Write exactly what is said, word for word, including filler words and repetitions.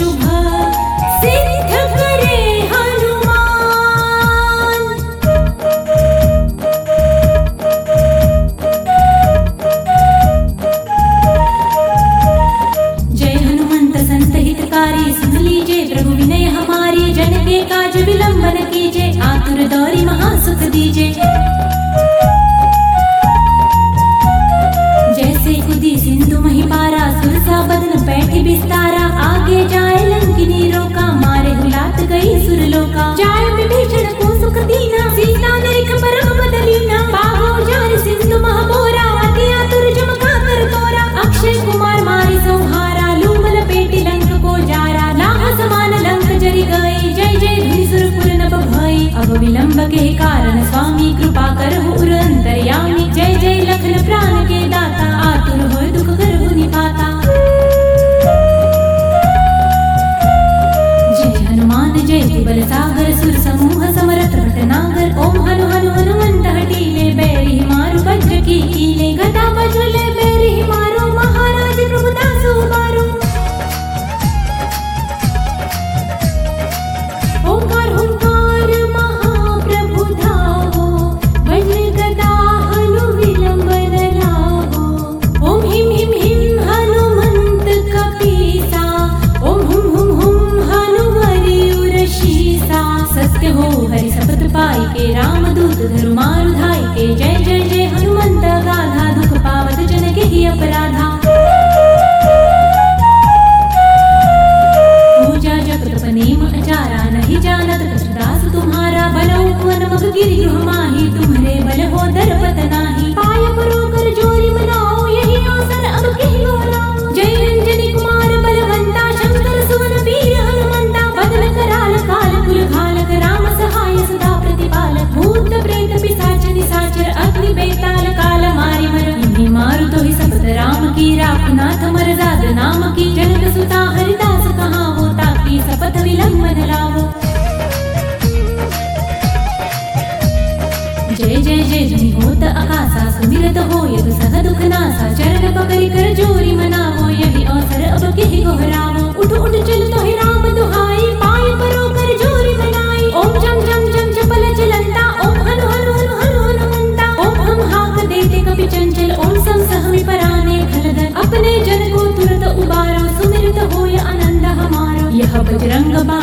शुभ सिद्ध करे हनुमान। जय हनुमंत संत हितकारी, सुन लीजिए प्रभु विनय हमारी। जन के काज विलंब न कीजिए, आतुर दौरी महासुख दीजिए। जैसे कुदी सिंधु महिपारा, सुरसा बदन बैठी बिस्तारा। आगे जाए लंकिनी रोका, मारे हुलात गई सुरलोका। जाए विभीषण को सुख दीना, सीता निरिख परम बदलीना। बाहो जार सिंधु महबोरा, अति आतुर जमका कर तोरा। अक्षय कुमार मारी संहारा, लूम लपेटी लंक को जारा। लाह समान लंक जरि गई, जय जय धुनि सुरपुर नभ भई। अब विलंब के कारण स्वामी, कृपा करहु उर अंतर्यामी। जय जय लखन प्राण के दाता, आतुर होय दुख करहु निपाता। जय हनुमान जय बल सागर, सुर समूह समरथ भटनागर। ओम हनु हनु हनुमंत हठीले, बैरी मारु वज्र की कीले। गदा वज्र ले बैरी मारो, महाराज प्रभुदास उबारो। ओंकार हुंकार महाप्रभु धावो, वज्र गदा हनु विलंबन लावो। ओम हिम हिम हिम हनुमंत कपीसा, ओम हुम हुम हुम हनुमरि उर शीसा। सत्य हो हरि शपथ पाई के, रामदूत धरु मारु धाई के। जय जय जय हनुमंत गाधा, दुख पावत जन के ही अपराधा। पूजा जप तप नेम आचारा, नहीं जानत कछुदास तुम्हारा। बलौ भुवन मग गिरि गृह माहि, तुम्हरे बल हो दरपत नाही। पाय परो कर जोरी मनाओ, यही अवसर अब कहि बोलाओ। जय अंजनी कुमार बलवंता, शंकर सुवन वीर हनुमंता। बदन कराल काल कुल घालक, राम सहाय सदा प्रतिपालक। भूत प्रेत पिशाच निशाचर, अग्नि बेताल काल मारि मर। इन्हीं मारु तो ही सपत राम की, रामनाथ मर जाद नाम की। जनक सुता हरिदास कहाँ हो, ताकि सपथ विलंब न लावो। जय जय जय जनि होत आकाशा, सुमिरत हो यदु सह दुख नासा। चरण पकड़ि कर जोरी मनावो, यही अवसर अब केहि गोहरावो। उठ उठ चल तो ही राम दुहाई, पाय परो कर जोरी मनाई। ओम जम जम जम चपल चलंता, ओम हनु हनु हनु हनु हनुमंता। ओम हम हाक देते कपि चंचल, ओम सम सहमि पराने खलदल। अपने जन को तुरत उबारो, सुमिरत होय आनंद हमारो। यह बजरंग बाण